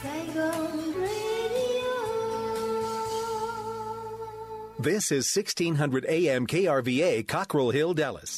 Saigon Radio. This is 1600 AM KRVA, Cockrell Hill, Dallas.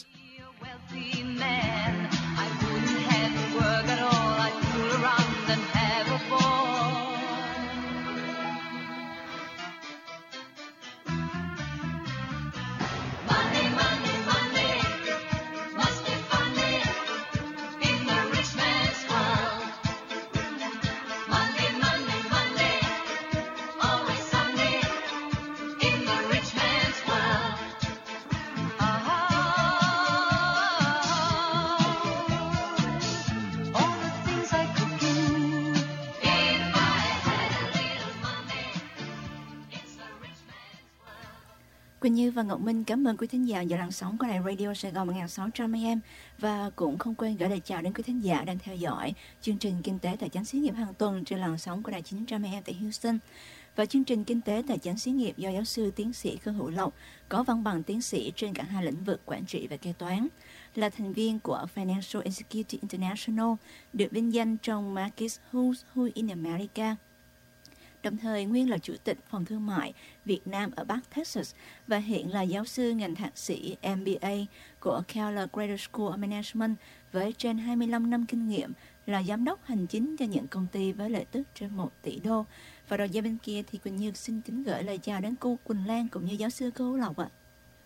Quỳnh Như và Ngọc Minh cảm ơn quý thính giả giờ làn sóng của đài Radio Sài Gòn 1600 AM và cũng không quên gửi lời chào đến quý thính giả đang theo dõi chương trình Kinh tế Tài chính Xí nghiệp hàng tuần trên làn sóng của đài 900 AM tại Houston. Và chương trình Kinh tế Tài chính Xí nghiệp do giáo sư tiến sĩ Khương Hữu Lộc có văn bằng tiến sĩ trên cả hai lĩnh vực quản trị và kế toán, là thành viên của Financial Executive International, được vinh danh trong Markets Who in America. Đồng thời nguyên là chủ tịch phòng thương mại Việt Nam ở Bắc Texas và hiện là giáo sư ngành thạc sĩ MBA của Keller Graduate School of Management với trên 25 năm kinh nghiệm, là giám đốc hành chính cho những công ty với lợi tức trên 1 tỷ đô. Và đầu dây bên kia thì Quỳnh Như xin kính gửi lời chào đến cô Quỳnh Lan cũng như giáo sư Hữu Lộc ạ.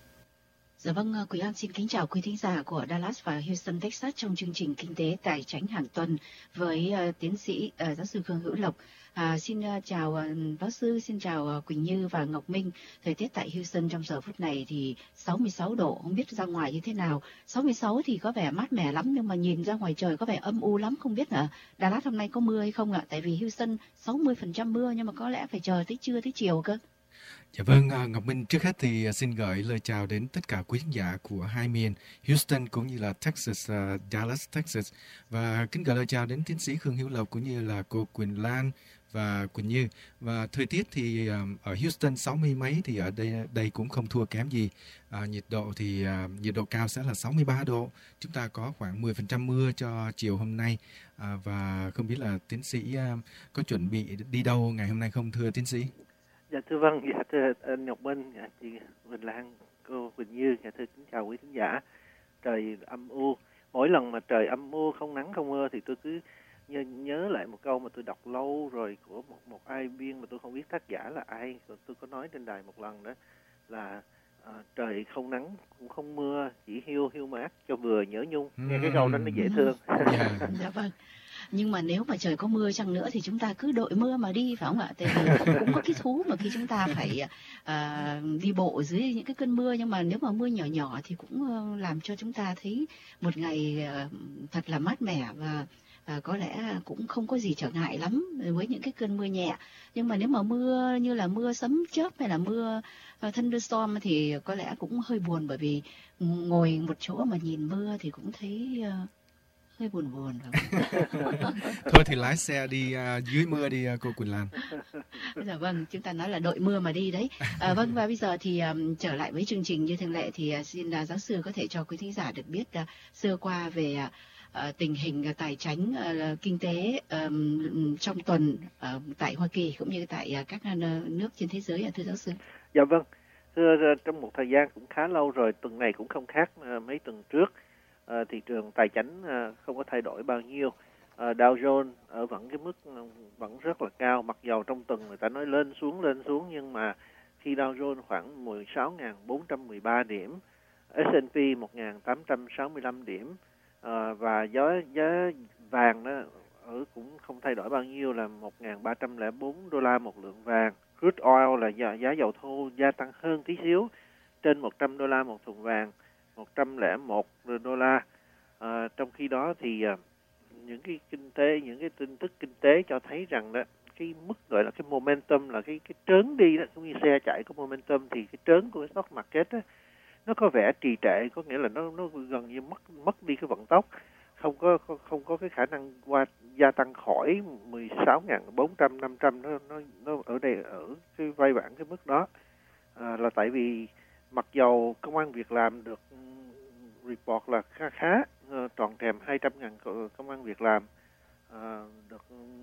Dạ vâng, Quỳnh Lan xin kính chào quý thính giả của Dallas và Houston, Texas trong chương trình Kinh tế Tài chính hàng tuần với tiến sĩ giáo sư Khương Hữu Lộc. Xin chào giáo sư, xin chào Quỳnh Như và Ngọc Minh. Thời tiết tại Houston trong giờ phút này thì 66 độ, không biết ra ngoài như thế nào. 66 thì có vẻ mát mẻ lắm nhưng mà nhìn ra ngoài trời có vẻ âm u lắm, không biết là Dallas hôm nay có mưa hay không ạ? Tại vì Houston 60% mưa nhưng mà có lẽ phải chờ tới trưa tới chiều cơ. Dạ vâng, Ngọc Minh, trước hết thì xin gửi lời chào đến tất cả quý khán giả của hai miền Houston cũng như là Texas, Dallas, Texas. Và kính gửi lời chào đến tiến sĩ Khương Hữu Lộc cũng như là cô Quỳnh Lan và Quỳnh Như. Và thời tiết thì ở Houston 60 mấy thì ở đây cũng không thua kém gì. Nhiệt độ thì nhiệt độ cao sẽ là 63 độ. Chúng ta có khoảng 10% mưa cho chiều hôm nay. Và không biết là tiến sĩ có chuẩn bị đi đâu ngày hôm nay không thưa tiến sĩ? Dạ thưa vâng, dạ thưa anh Ngọc Minh, dạ, chị Quỳnh Lan, cô Quỳnh Như, dạ thưa kính chào quý khán giả. Trời âm u, mỗi lần mà trời âm u không nắng không mưa thì tôi cứ nhớ lại một câu mà tôi đọc lâu rồi của một ai biên mà tôi không biết tác giả là ai, tôi có nói trên đài một lần đó là trời không nắng cũng không mưa, chỉ hiu mát cho vừa nhớ nhung. Nghe cái câu đó nó dễ thương. Dạ vâng. Nhưng mà nếu mà trời có mưa chăng nữa thì chúng ta cứ đội mưa mà đi, phải không ạ? Tại vì cũng có cái thú mà khi chúng ta phải đi bộ dưới những cái cơn mưa. Nhưng mà nếu mà mưa nhỏ nhỏ thì cũng làm cho chúng ta thấy một ngày thật là mát mẻ và có lẽ cũng không có gì trở ngại lắm với những cái cơn mưa nhẹ. Nhưng mà nếu mà mưa như là mưa sấm chớp hay là mưa thunderstorm thì có lẽ cũng hơi buồn, bởi vì ngồi một chỗ mà nhìn mưa thì cũng thấy hơi buồn. Thôi thì lái xe đi dưới mưa đi cô Quỳnh Lan. Dạ vâng, chúng ta nói là đội mưa mà đi đấy. Vâng, và bây giờ thì trở lại với chương trình như thường lệ thì xin giáo sư có thể cho quý thính giả được biết sơ qua về tình hình tài chính kinh tế trong tuần tại Hoa Kỳ cũng như tại các nước trên thế giới, thưa giáo sư. Dạ vâng, thưa, trong một thời gian cũng khá lâu rồi, tuần này cũng không khác mấy tuần trước. Thị trường tài chính không có thay đổi bao nhiêu. Dow Jones ở vẫn cái mức vẫn rất là cao, mặc dầu trong tuần người ta nói lên xuống, nhưng mà khi Dow Jones khoảng 16.413 điểm, S&P 1.865 điểm, và giá vàng đó ở cũng không thay đổi bao nhiêu là 1.304 đô la một lượng vàng. Crude oil là giá dầu thô gia tăng hơn tí xíu, trên 100 đô la một thùng vàng, 101 đô la. Trong khi đó thì những cái tin tức kinh tế cho thấy rằng đó cái mức gọi là cái momentum, là cái trớn đi đó, cũng như xe chạy có momentum, thì cái trớn của cái stock market đó, nó có vẻ trì trệ, có nghĩa là nó gần như mất đi cái vận tốc, không có cái khả năng gia tăng khỏi 16.400 500, nó ở đây ở cái vai bản cái mức đó, là tại vì mặc dầu công ăn việc làm được report là khá tròn trèm 200.000 công ăn việc làm được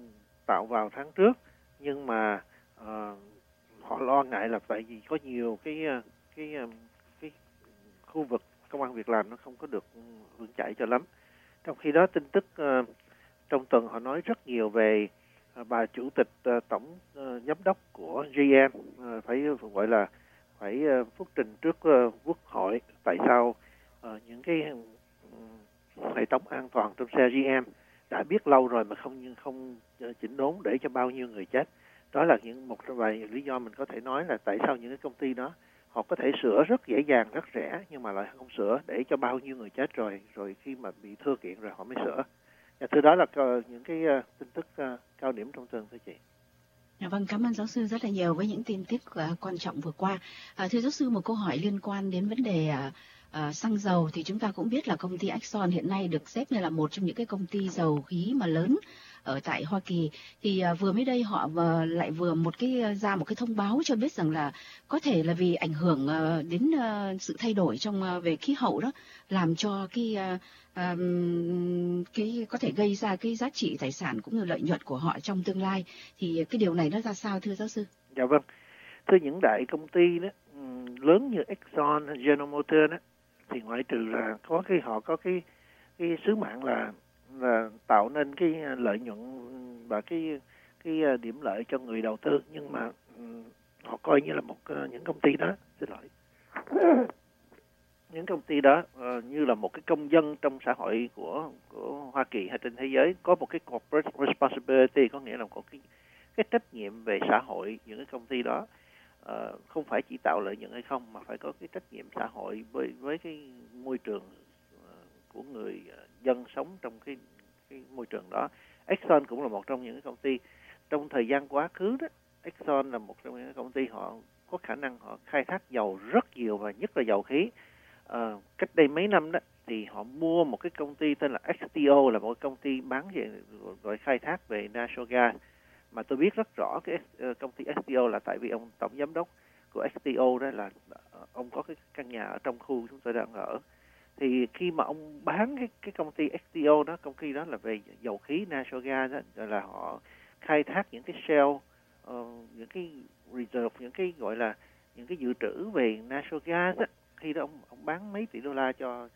tạo vào tháng trước, nhưng mà họ lo ngại là tại vì có nhiều cái khu vực công ăn việc làm nó không có được vững chãi cho lắm. Trong khi đó tin tức trong tuần họ nói rất nhiều về bà chủ tịch tổng giám đốc của GM phải gọi là phải phúc trình trước quốc hội tại sao những cái hệ thống an toàn trong xe GM đã biết lâu rồi mà không chỉnh đốn để cho bao nhiêu người chết. Đó là một trong vài lý do mình có thể nói là tại sao những cái công ty đó họ có thể sửa rất dễ dàng, rất rẻ, nhưng mà lại không sửa để cho bao nhiêu người chết rồi khi mà bị thưa kiện rồi họ mới sửa. Thưa, đó là những cái tin tức cao điểm trong tuần thưa chị. Vâng, cảm ơn giáo sư rất là nhiều với những tin tức quan trọng vừa qua. Thưa giáo sư, một câu hỏi liên quan đến vấn đề xăng dầu thì chúng ta cũng biết là công ty Exxon hiện nay được xếp như là một trong những cái công ty dầu khí mà lớn ở tại Hoa Kỳ. Thì vừa mới đây họ lại vừa ra một cái thông báo cho biết rằng là có thể là vì ảnh hưởng đến sự thay đổi về khí hậu đó, làm cho cái có thể gây ra cái giá trị tài sản cũng như lợi nhuận của họ trong tương lai. Thì cái điều này nó ra sao thưa giáo sư? Dạ vâng. Thưa, những đại công ty đó lớn như Exxon, General Motors đó, thì ngoại trừ là họ có cái sứ mạng là tạo nên cái lợi nhuận và cái điểm lợi cho người đầu tư, nhưng mà họ coi như là những công ty đó, những công ty đó như là một cái công dân trong xã hội của Hoa Kỳ hay trên thế giới, có một cái corporate responsibility, có nghĩa là có cái trách nhiệm về xã hội. Những cái công ty đó không phải chỉ tạo lợi nhuận hay không, mà phải có cái trách nhiệm xã hội với cái môi trường của người dân sống trong cái môi trường đó. Exxon cũng là một trong những công ty trong thời gian quá khứ đó. Exxon là một trong những công ty họ có khả năng họ khai thác dầu rất nhiều, và nhất là dầu khí. Cách đây mấy năm đó thì họ mua một cái công ty tên là XTO, là một công ty bán về gọi khai thác về natural gas. Mà tôi biết rất rõ cái công ty XTO là tại vì ông tổng giám đốc của XTO đó là ông có cái căn nhà ở trong khu chúng tôi đang ở. Thì khi mà ông bán cái công ty XTO đó, công ty đó là về dầu khí natural gas đó, là họ khai thác những cái shell, những cái reserve, những cái gọi là những cái dự trữ về natural gas đó. Khi đó ông bán mấy tỷ đô la cho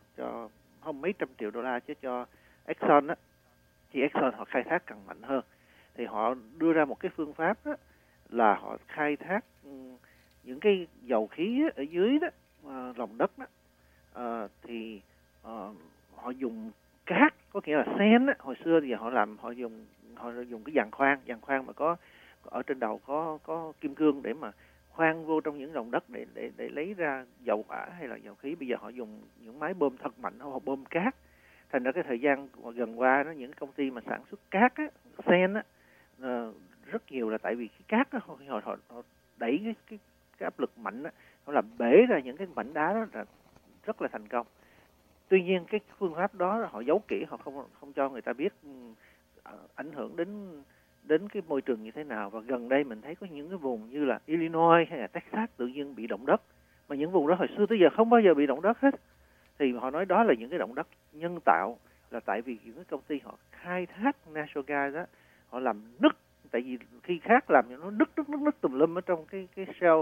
không mấy trăm triệu đô la chứ cho Exxon đó, thì Exxon họ khai thác càng mạnh hơn. Thì họ đưa ra một cái phương pháp đó là họ khai thác những cái dầu khí ở dưới đó, lòng đất đó, thì họ dùng cát, có nghĩa là sand đó. Hồi xưa thì họ dùng cái giàn khoan mà có ở trên đầu có kim cương để mà khoan vô trong những lòng đất để lấy ra dầu hỏa hay là dầu khí. Bây giờ họ dùng những máy bơm thật mạnh, họ bơm cát. Thành ra cái thời gian gần qua đó, những công ty mà sản xuất cát á, sand á, rất nhiều là tại vì cái cát đó, họ đẩy cái áp lực mạnh đó, họ làm bể ra những cái mảnh đá đó là rất là thành công. Tuy nhiên cái phương pháp đó họ giấu kỹ, họ không cho người ta biết ảnh hưởng đến cái môi trường như thế nào. Và gần đây mình thấy có những cái vùng như là Illinois hay là Texas tự nhiên bị động đất, mà những vùng đó hồi xưa tới giờ không bao giờ bị động đất hết. Thì họ nói đó là những cái động đất nhân tạo, là tại vì những cái công ty họ khai thác natural gas đó, họ làm nứt. Tại vì khi khác làm nó nứt tùm lum ở trong cái shell,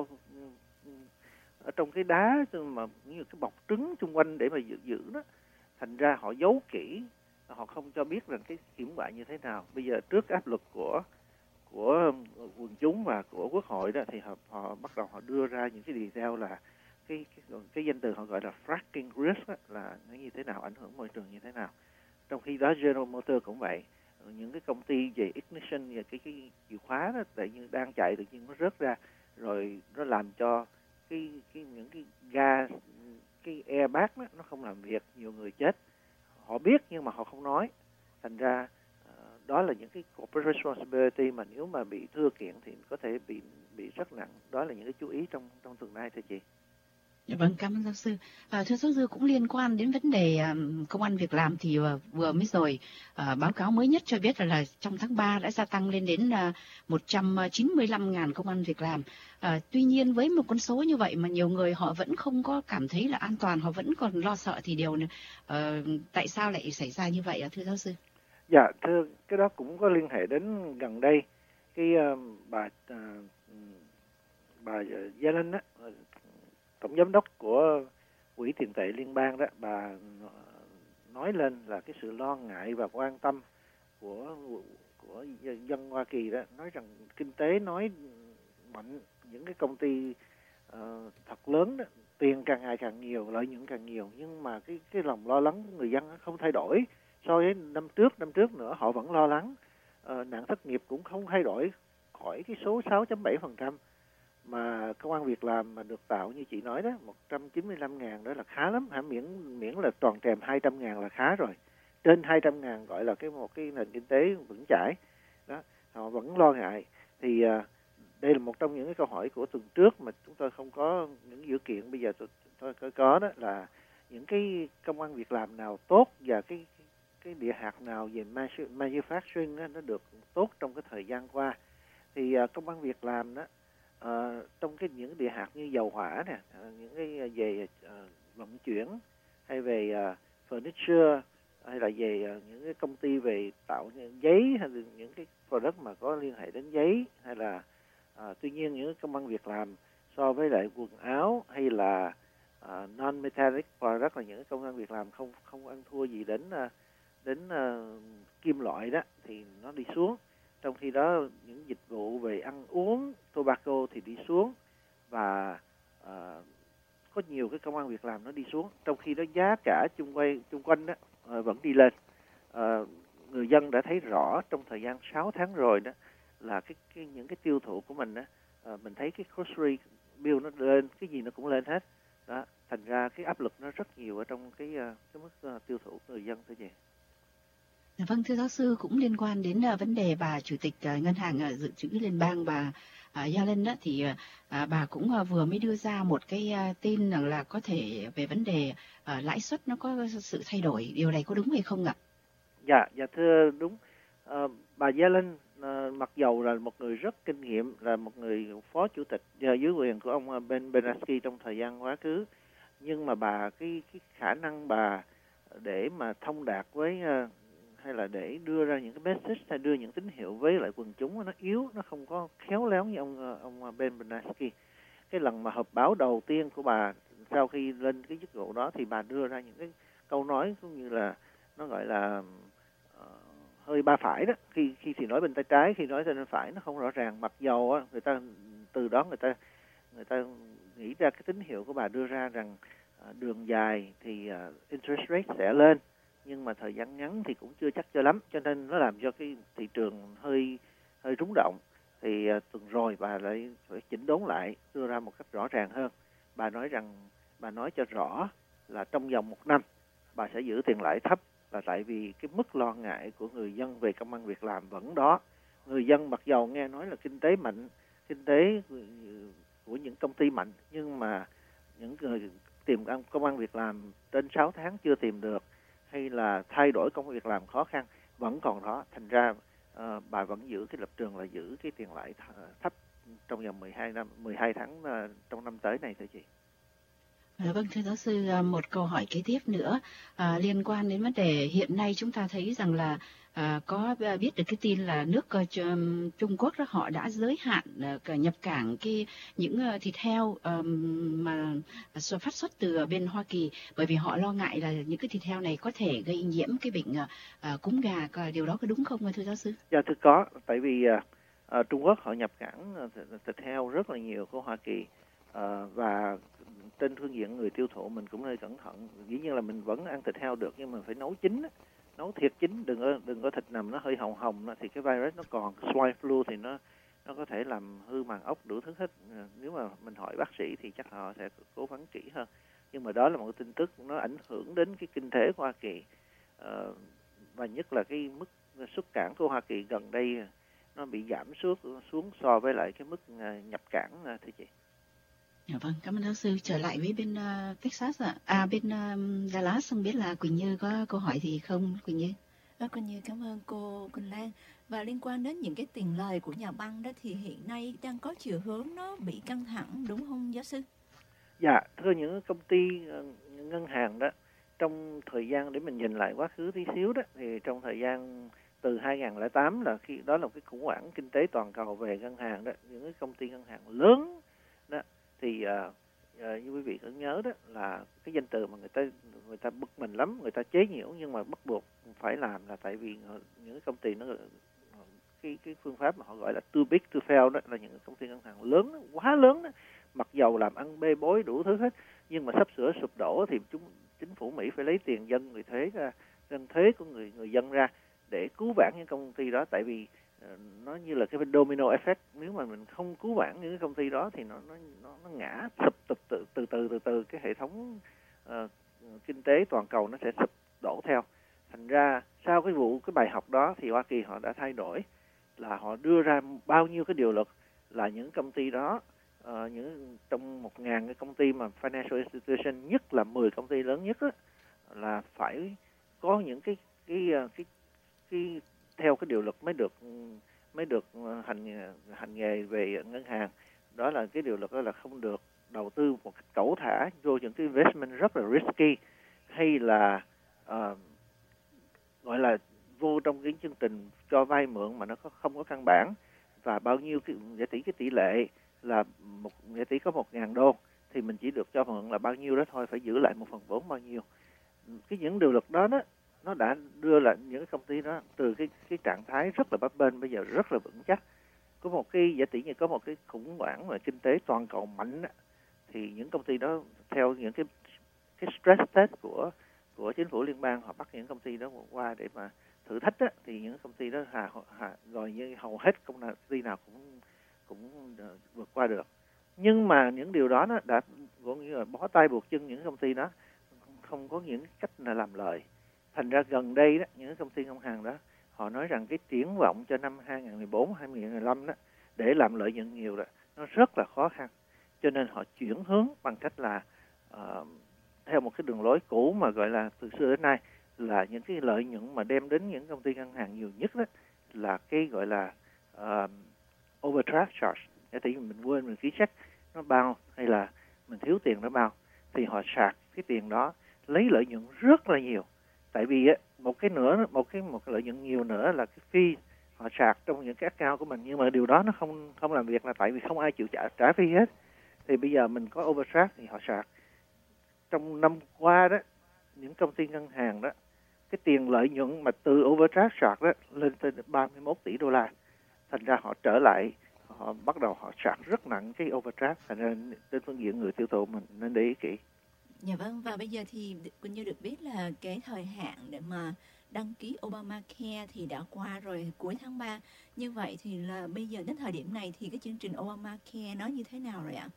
ở trong cái đá mà như cái bọc trứng xung quanh để mà giữ đó. Thành ra họ giấu kỹ, họ không cho biết rằng cái hiểm họa như thế nào. Bây giờ trước áp lực của quần chúng và của quốc hội đó, thì họ bắt đầu họ đưa ra những cái detail là cái danh từ họ gọi là fracking risk đó, là nó như thế nào, ảnh hưởng môi trường như thế nào. Trong khi đó General Motors cũng vậy, những cái công ty về ignition và cái chìa khóa đó tự nhiên đang chạy tự nhiên nó rớt ra, rồi nó làm cho những cái ga, cái airbag đó, nó không làm việc, nhiều người chết. Họ biết nhưng mà họ không nói. Thành ra đó là những cái corporate responsibility mà nếu mà bị thưa kiện thì có thể bị rất nặng. Đó là những cái chú ý trong tuần này thưa chị. Vâng, cảm ơn giáo sư. Thưa giáo sư, cũng liên quan đến vấn đề công ăn việc làm thì vừa mới rồi báo cáo mới nhất cho biết là trong tháng 3 đã gia tăng lên đến 195.000 công ăn việc làm. Tuy nhiên với một con số như vậy mà nhiều người họ vẫn không có cảm thấy là an toàn, họ vẫn còn lo sợ thì điều này, tại sao lại xảy ra như vậy thưa giáo sư? Dạ, thưa, cái đó cũng có liên hệ đến gần đây cái bà Yellen á, tổng giám đốc của Quỹ tiền tệ liên bang đó, bà nói lên là cái sự lo ngại và quan tâm của dân Hoa Kỳ đó, nói rằng kinh tế nói mạnh, những cái công ty thật lớn đó, tiền càng ngày càng nhiều, lợi nhuận càng nhiều, nhưng mà cái lòng lo lắng của người dân không thay đổi so với năm trước nữa, họ vẫn lo lắng. Nạn thất nghiệp cũng không thay đổi khỏi cái số 6.7%, mà công ăn việc làm mà được tạo như chị nói đó, 195.000 đó là khá lắm hả, miễn là tròn trèm 200.000 là khá rồi. Trên 200.000 gọi là một cái nền kinh tế vững chãi đó, họ vẫn lo ngại. Thì đây là một trong những cái câu hỏi của tuần trước mà chúng tôi không có những dữ kiện, bây giờ tôi có đó là những cái công ăn việc làm nào tốt và cái địa hạt nào về manufacturing đó, nó được tốt trong cái thời gian qua. Thì công ăn việc làm đó trong những địa hạt như dầu hỏa nè, những cái về vận chuyển, hay về furniture, hay là về những cái công ty về tạo giấy, hay là những cái product mà có liên hệ đến giấy, hay là tuy nhiên những công ăn việc làm so với lại quần áo hay là non-metallic product là những công ăn việc làm không ăn thua gì đến kim loại đó, thì nó đi xuống. Trong khi đó những dịch vụ về ăn uống, tobacco thì đi xuống, và có nhiều cái công ăn việc làm nó đi xuống. Trong khi đó giá cả chung quanh đó vẫn đi lên. Người dân đã thấy rõ trong thời gian 6 tháng rồi đó là những cái tiêu thụ của mình đó, mình thấy cái grocery bill nó lên, cái gì nó cũng lên hết đó. Thành ra cái áp lực nó rất nhiều ở trong cái mức tiêu thụ của người dân thôi chị. Vâng, thưa giáo sư, cũng liên quan đến vấn đề bà Chủ tịch Ngân hàng Dự trữ Liên bang, bà Yellen đó, thì bà cũng vừa mới đưa ra một cái tin rằng là có thể về vấn đề lãi suất nó có sự thay đổi. Điều này có đúng hay không ạ? Dạ thưa, đúng. Bà Yellen mặc dầu là một người rất kinh nghiệm, là một người phó chủ tịch dưới quyền của ông Ben Bernanke trong thời gian quá khứ, nhưng mà bà cái khả năng bà để mà thông đạt với hay là để đưa ra những cái message hay đưa những tín hiệu với lại quần chúng nó yếu, nó không có khéo léo như ông Ben Bernanke. Cái lần mà họp báo đầu tiên của bà sau khi lên cái chức vụ đó thì bà đưa ra những cái câu nói cũng như là nó gọi là hơi ba phải đó, khi thì nói bên tay trái, khi nói bên phải, nó không rõ ràng. Mặc dầu á, người ta từ đó người ta nghĩ ra cái tín hiệu của bà đưa ra rằng đường dài thì interest rate sẽ lên, nhưng mà thời gian ngắn thì cũng chưa chắc cho lắm, cho nên nó làm cho cái thị trường hơi rúng động. Thì tuần rồi bà lại phải chỉnh đốn lại, đưa ra một cách rõ ràng hơn. Bà nói cho rõ là trong vòng 1 năm bà sẽ giữ tiền lãi thấp, là tại vì cái mức lo ngại của người dân về công ăn việc làm vẫn đó. Người dân mặc dầu nghe nói là kinh tế mạnh, kinh tế của những công ty mạnh, nhưng mà những người tìm công ăn việc làm trên 6 tháng chưa tìm được, hay là thay đổi công việc làm khó khăn vẫn còn đó. Thành ra bà vẫn giữ cái lập trường là giữ cái tiền lãi thấp trong vòng 12 tháng trong năm tới này thôi chị. Vâng, thưa giáo sư, một câu hỏi kế tiếp nữa liên quan đến vấn đề hiện nay chúng ta thấy rằng là có biết được cái tin là nước Trung Quốc đó, họ đã giới hạn nhập cảng những thịt heo mà phát xuất từ bên Hoa Kỳ, bởi vì họ lo ngại là những cái thịt heo này có thể gây nhiễm cái bệnh cúm gà. Điều đó có đúng không thưa giáo sư? Dạ thưa, có. Tại vì Trung Quốc họ nhập cảng thịt heo rất là nhiều của Hoa Kỳ, và trên phương diện người tiêu thụ mình cũng hơi cẩn thận. Dĩ nhiên là mình vẫn ăn thịt heo được, nhưng mà phải nấu chín, nấu thiệt chín, đừng có thịt nằm nó hơi hồng hồng thì cái virus nó còn. Swine flu thì nó có thể làm hư màng ốc, đủ thứ hết. Nếu mà mình hỏi bác sĩ thì chắc họ sẽ cố vấn kỹ hơn. Nhưng mà đó là một tin tức nó ảnh hưởng đến cái kinh tế của Hoa Kỳ, và nhất là cái mức xuất cảng của Hoa Kỳ gần đây nó bị giảm xuống so với lại cái mức nhập cảng thưa chị. Vâng, cảm ơn giáo sư. Trở lại với bên Texas ạ. Bên Dallas, không biết là Quỳnh Như có câu hỏi gì không, Quỳnh Như? Quỳnh Như cảm ơn cô Quỳnh Lan. Và liên quan đến những cái tiền lời của nhà băng đó thì hiện nay đang có chiều hướng nó bị căng thẳng, đúng không giáo sư? Dạ, thưa, những công ty ngân hàng đó trong thời gian để mình nhìn lại quá khứ tí xíu đó, thì trong thời gian từ 2008 là khi đó là một cái khủng hoảng kinh tế toàn cầu về ngân hàng đó, những cái công ty ngân hàng lớn đó, thì như quý vị có nhớ đó là cái danh từ mà người ta bực mình lắm, người ta chế nhiễu nhưng mà bắt buộc phải làm, là tại vì những cái công ty nó cái phương pháp mà họ gọi là too big to fail đó, là những công ty ngân hàng lớn, quá lớn đó, mặc dầu làm ăn bê bối đủ thứ hết, nhưng mà sắp sửa sụp đổ thì chính phủ Mỹ phải lấy tiền người thuế của người dân ra để cứu vãn những công ty đó, tại vì nó như là cái domino effect, nếu mà mình không cứu vãn những cái công ty đó thì nó ngã sụp từ từ cái hệ thống kinh tế toàn cầu nó sẽ sụp đổ theo. Thành ra sau cái bài học đó thì Hoa Kỳ họ đã thay đổi, là họ đưa ra bao nhiêu cái điều luật là những công ty đó, trong 1.000 cái công ty mà financial institution, nhất là 10 công ty lớn nhất đó, là phải có những cái theo cái điều luật mới được hành nghề về ngân hàng. Đó là cái điều luật đó là không được đầu tư một cách cẩu thả vô những cái investment rất là risky, hay là gọi là vô trong cái chương trình cho vay mượn mà nó không có căn bản, và bao nhiêu cái tỷ lệ là một giả tỷ có 1.000 đô thì mình chỉ được cho mượn là bao nhiêu đó thôi, phải giữ lại 1/4 bao nhiêu. Những điều luật đó nó đã đưa lại những cái công ty đó từ cái trạng thái rất là bấp bênh bây giờ rất là vững chắc. Có một cái giả tỷ như có một cái khủng hoảng về kinh tế toàn cầu mạnh đó, thì những công ty đó theo những cái stress test của chính phủ liên bang, họ bắt những công ty đó qua để mà thử thách đó, thì những công ty đó rồi như hầu hết công ty nào cũng vượt qua được. Nhưng mà những điều đó nó đã cũng như là bó tay buộc chân những công ty đó, không có những cách là làm lời. Thành ra gần đây đó, những công ty ngân hàng đó họ nói rằng cái triển vọng cho năm 2014, 2015 đó để làm lợi nhuận nhiều đó nó rất là khó khăn, cho nên họ chuyển hướng bằng cách là theo một cái đường lối cũ mà gọi là từ xưa đến nay, là những cái lợi nhuận mà đem đến những công ty ngân hàng nhiều nhất đó là cái gọi là overdraft charge. Thì mình quên mình ký check nó bao, hay là mình thiếu tiền nó bao, thì họ sạc cái tiền đó lấy lợi nhuận rất là nhiều. Tại vì một cái lợi nhuận nhiều nữa là cái fee họ sạc trong những cái account của mình, nhưng mà điều đó nó không làm việc, là tại vì không ai chịu trả fee hết. Thì bây giờ mình có overdraft thì họ sạc. Trong năm qua đó, những công ty ngân hàng đó, cái tiền lợi nhuận mà từ overdraft sạc đó lên tới 31 tỷ đô la. Thành ra họ trở lại, họ bắt đầu họ sạc rất nặng cái overdraft. Thành ra trên phương diện người tiêu thụ mình nên để ý kỹ. Dạ vâng, và bây giờ thì Quỳnh Như được biết là cái thời hạn để mà đăng ký Obamacare thì đã qua rồi, cuối tháng 3. Như vậy thì là bây giờ đến thời điểm này thì cái chương trình Obamacare nó như thế nào rồi ạ?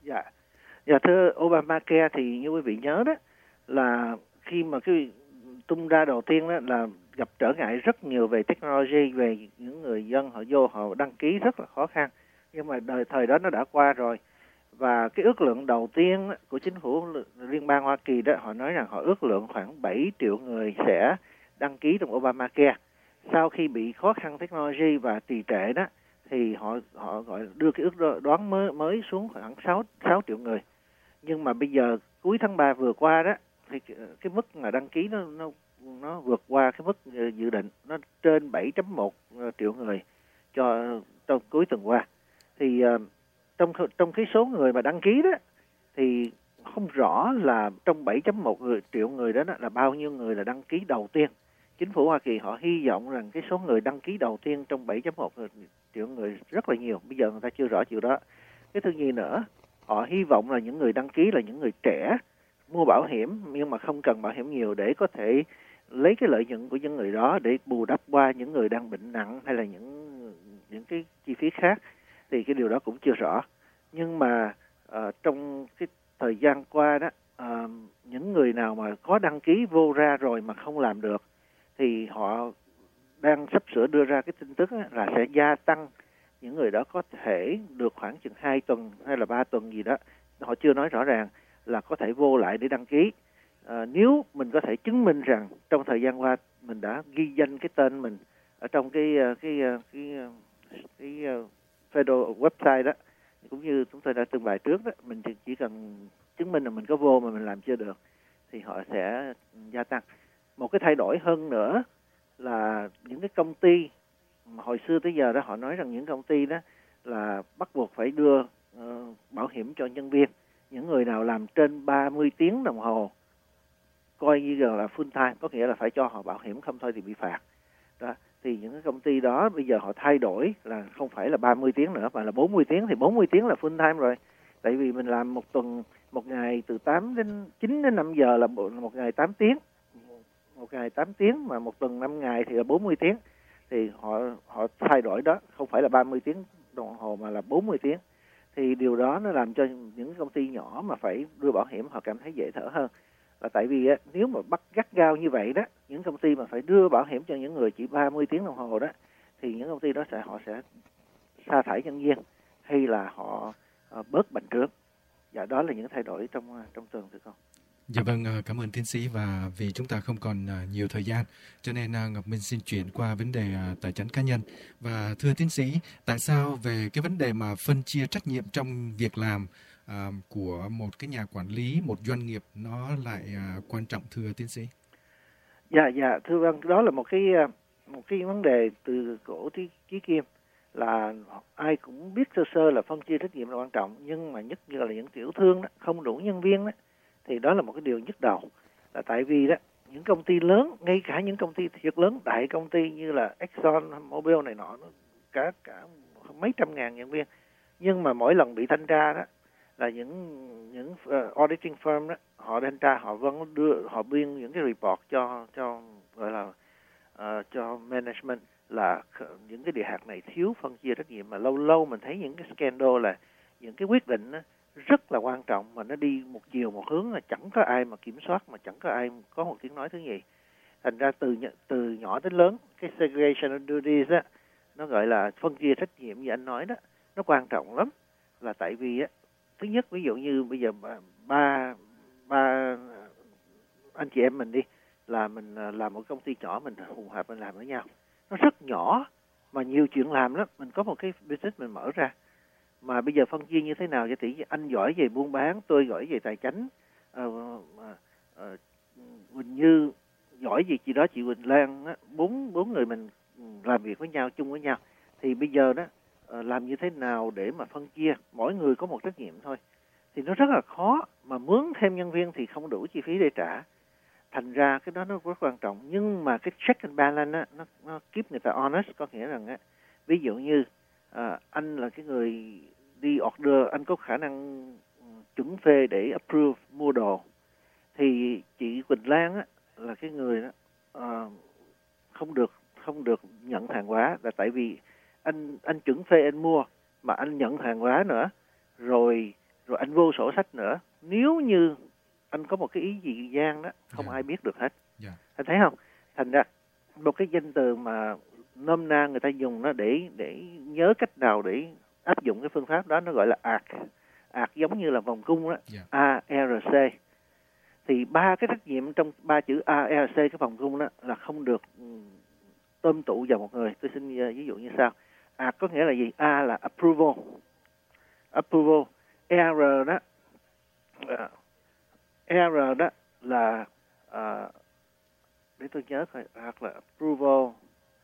Dạ thưa, Obamacare thì như quý vị nhớ đó, là khi mà cái tung ra đầu tiên đó là gặp trở ngại rất nhiều về technology, về những người dân họ vô họ đăng ký rất là khó khăn. Nhưng mà thời đó nó đã qua rồi. Và cái ước lượng đầu tiên của chính phủ liên bang Hoa Kỳ đó, họ nói rằng họ ước lượng khoảng 7 triệu người sẽ đăng ký trong Obamacare. Sau khi bị khó khăn technology và trì trệ đó, thì họ gọi đưa cái ước đoán mới xuống khoảng 6 triệu người. Nhưng mà bây giờ cuối tháng 3 vừa qua đó, thì cái mức mà đăng ký nó vượt qua cái mức dự định, nó trên 7.1 triệu người trong cuối tuần qua. Thì trong cái số người mà đăng ký đó thì không rõ là trong 7.1 triệu người đó là bao nhiêu người là đăng ký đầu tiên. Chính phủ Hoa Kỳ họ hy vọng rằng cái số người đăng ký đầu tiên trong 7.1 triệu người rất là nhiều. Bây giờ người ta chưa rõ chuyện đó. Cái thứ nhì nữa, họ hy vọng là những người đăng ký là những người trẻ mua bảo hiểm nhưng mà không cần bảo hiểm nhiều, để có thể lấy cái lợi nhuận của những người đó để bù đắp qua những người đang bệnh nặng hay là những cái chi phí khác. Thì cái điều đó cũng chưa rõ. Nhưng mà trong cái thời gian qua đó, những người nào mà có đăng ký vô ra rồi mà không làm được thì họ đang sắp sửa đưa ra cái tin tức là sẽ gia tăng những người đó có thể được khoảng chừng 2 tuần hay là 3 tuần gì đó. Họ chưa nói rõ ràng là có thể vô lại để đăng ký. Nếu mình có thể chứng minh rằng trong thời gian qua mình đã ghi danh cái tên mình ở trong cái federal website đó, cũng như chúng tôi đã từng bài trước đó, mình chỉ cần chứng minh là mình có vô mà mình làm chưa được, thì họ sẽ gia tăng. Một cái thay đổi hơn nữa là những cái công ty mà hồi xưa tới giờ đó họ nói rằng những công ty đó là bắt buộc phải đưa bảo hiểm cho nhân viên. Những người nào làm trên 30 tiếng đồng hồ coi như là full time, có nghĩa là phải cho họ bảo hiểm, không thôi thì bị phạt. Đó. Thì những cái công ty đó bây giờ họ thay đổi là không phải là 30 tiếng nữa mà là 40 tiếng, thì 40 tiếng là full time rồi. Tại vì mình làm một tuần, một ngày từ 9 đến 5 giờ là một ngày 8 tiếng. Một ngày 8 tiếng mà một tuần 5 ngày thì là 40 tiếng. Thì họ thay đổi đó, không phải là 30 tiếng đồng hồ mà là 40 tiếng. Thì điều đó nó làm cho những công ty nhỏ mà phải đưa bảo hiểm họ cảm thấy dễ thở hơn. Là tại vì nếu mà bắt gắt gao như vậy đó, những công ty mà phải đưa bảo hiểm cho những người chỉ 30 tiếng đồng hồ đó, thì những công ty đó họ sẽ sa thải nhân viên hay là họ bớt bệnh trước. Và đó là những thay đổi trong tuần thưa con. Dạ vâng, cảm ơn tiến sĩ, và vì chúng ta không còn nhiều thời gian cho nên Ngọc Minh xin chuyển qua vấn đề tài chính cá nhân. Và thưa tiến sĩ, tại sao về cái vấn đề mà phân chia trách nhiệm trong việc làm của một cái nhà quản lý, một doanh nghiệp nó lại quan trọng thưa tiến sĩ? Dạ thưa vâng, đó là một cái vấn đề từ cổ chí kim, là ai cũng biết sơ sơ là phân chia trách nhiệm là quan trọng, nhưng mà nhất là những tiểu thương đó, không đủ nhân viên đó, thì đó là một cái điều nhức đầu. Là tại vì đó những công ty lớn, ngay cả những công ty thiệt lớn, đại công ty như là Exxon Mobil này nọ, cả mấy trăm ngàn nhân viên, nhưng mà mỗi lần bị thanh tra đó là những auditing firm đó, họ thanh tra, họ vẫn họ biên những cái report cho gọi là cho management là những cái địa hạt này thiếu phân chia trách nhiệm. Mà lâu lâu mình thấy những cái scandal là những cái quyết định đó rất là quan trọng mà nó đi một chiều một hướng, là chẳng có ai mà kiểm soát, mà chẳng có ai có một tiếng nói thứ gì. Thành ra từ nhỏ đến lớn, cái segregation of duties á, nó gọi là phân chia trách nhiệm như anh nói đó, nó quan trọng lắm. Là tại vì á, thứ nhất, ví dụ như bây giờ ba anh chị em mình đi, là mình làm một công ty nhỏ, mình hùng hợp mình làm với nhau, nó rất nhỏ mà nhiều chuyện làm lắm. Mình có một cái business mình mở ra, mà bây giờ phân chia như thế nào? Thì anh giỏi về buôn bán, tôi giỏi về tài chính, Quỳnh Như giỏi về chị đó, chị Quỳnh Lan á, bốn người mình làm việc với nhau, chung với nhau. Thì bây giờ đó làm như thế nào để mà phân chia, mỗi người có một trách nhiệm thôi, thì nó rất là khó. Mà mướn thêm nhân viên thì không đủ chi phí để trả. Thành ra cái đó nó rất quan trọng. Nhưng mà cái check and balance á, nó keep người ta honest, có nghĩa rằng á, ví dụ như anh là cái người đi order, anh có khả năng chuẩn phê để approve mua đồ, thì chị Quỳnh Lan á, là cái người đó không được nhận hàng hóa, là tại vì anh chuẩn phê anh mua mà anh nhận hàng hóa nữa, rồi anh vô sổ sách nữa. Nếu như anh có một cái ý gì gian đó, không ai biết được hết. Anh thấy không? Thành ra một cái danh từ mà nôm na người ta dùng nó để nhớ cách nào để áp dụng cái phương pháp đó, nó gọi là ARC. ARC giống như là vòng cung đó, ARC. Thì ba cái trách nhiệm trong ba chữ ARC, cái vòng cung đó, là không được tôm tụ vào một người. Tôi xin ví dụ như sau. ARC có nghĩa là gì? A là approval. R đó, R đó là để tôi nhớ coi, ARC là approval.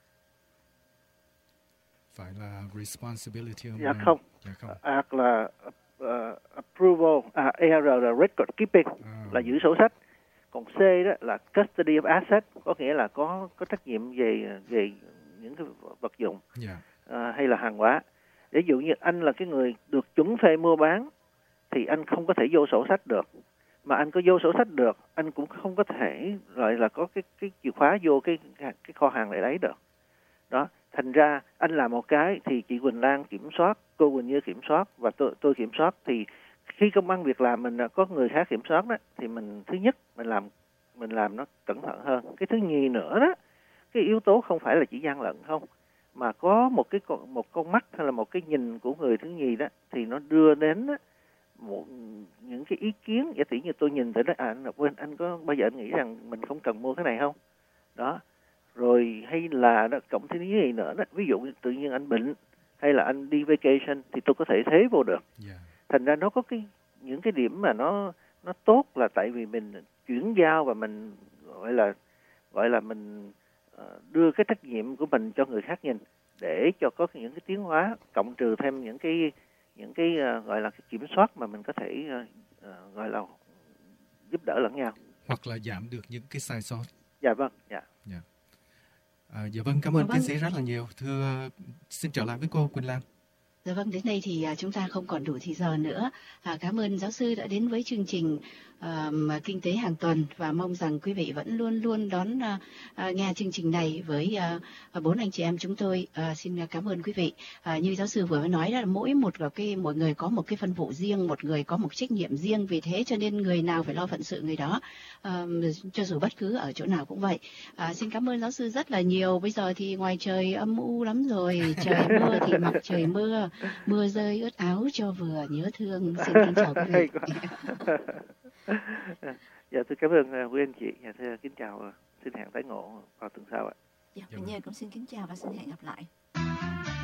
Phải là responsibility không? Dạ không. ARC là approval. R là record keeping, là giữ sổ sách. Còn C đó là custody of asset, có nghĩa là có trách nhiệm về những cái vật dụng hay là hàng hóa. Ví dụ như anh là cái người được chuẩn phê mua bán, thì anh không có thể vô sổ sách được. Mà anh có vô sổ sách được, anh cũng không có thể gọi là có cái chìa khóa vô cái kho hàng để lấy được. Đó, thành ra anh làm một cái thì chị Quỳnh Lan kiểm soát, cô Quỳnh Như kiểm soát và tôi kiểm soát. Thì khi công ăn việc làm mình có người khác kiểm soát đó, thì mình thứ nhất mình làm nó cẩn thận hơn. Cái thứ nhì nữa đó, cái yếu tố không phải là chỉ gian lận không, mà có một con mắt hay là một cái nhìn của người thứ nhì đó, thì nó đưa đến đó, những cái ý kiến. Giả tỷ như tôi nhìn thấy đó, anh có bao giờ anh nghĩ rằng mình không cần mua cái này không? Đó. Rồi hay là đó, cộng thêm cái gì nữa đó, ví dụ tự nhiên anh bệnh hay là anh đi vacation thì tôi có thể thế vô được. Thành ra nó có những cái điểm mà nó tốt, là tại vì mình chuyển giao và mình gọi là mình đưa cái trách nhiệm của mình cho người khác nhìn, để cho có những cái tiến hóa, cộng trừ thêm những cái gọi là cái kiểm soát mà mình có thể gọi là giúp đỡ lẫn nhau, hoặc là giảm được những cái sai sót. Dạ vâng, dạ. Dạ vâng, cảm ơn tiến sĩ rất là nhiều. Xin trở lại với cô Quỳnh Lan. Dạ vâng, đến đây thì chúng ta không còn đủ thời giờ nữa. Cảm ơn giáo sư đã đến với chương trình Kinh tế hàng tuần, và mong rằng quý vị vẫn luôn luôn đón nghe chương trình này với 4 anh chị em chúng tôi. Xin cảm ơn quý vị. Như giáo sư vừa mới nói là mỗi người có một cái phân vụ riêng, một người có một trách nhiệm riêng, vì thế cho nên người nào phải lo phận sự người đó, cho dù bất cứ ở chỗ nào cũng vậy. Xin cảm ơn giáo sư rất là nhiều. Bây giờ thì ngoài trời âm u lắm rồi, trời mưa thì mặc trời mưa, mưa rơi ướt áo cho vừa nhớ thương. Xin kính chào quý vị. Dạ, tôi cảm ơn quý anh chị. Dạ, thưa kính chào, xin hẹn tái ngộ vào tuần sau ạ. Dạ, cũng xin kính chào và xin hẹn gặp lại.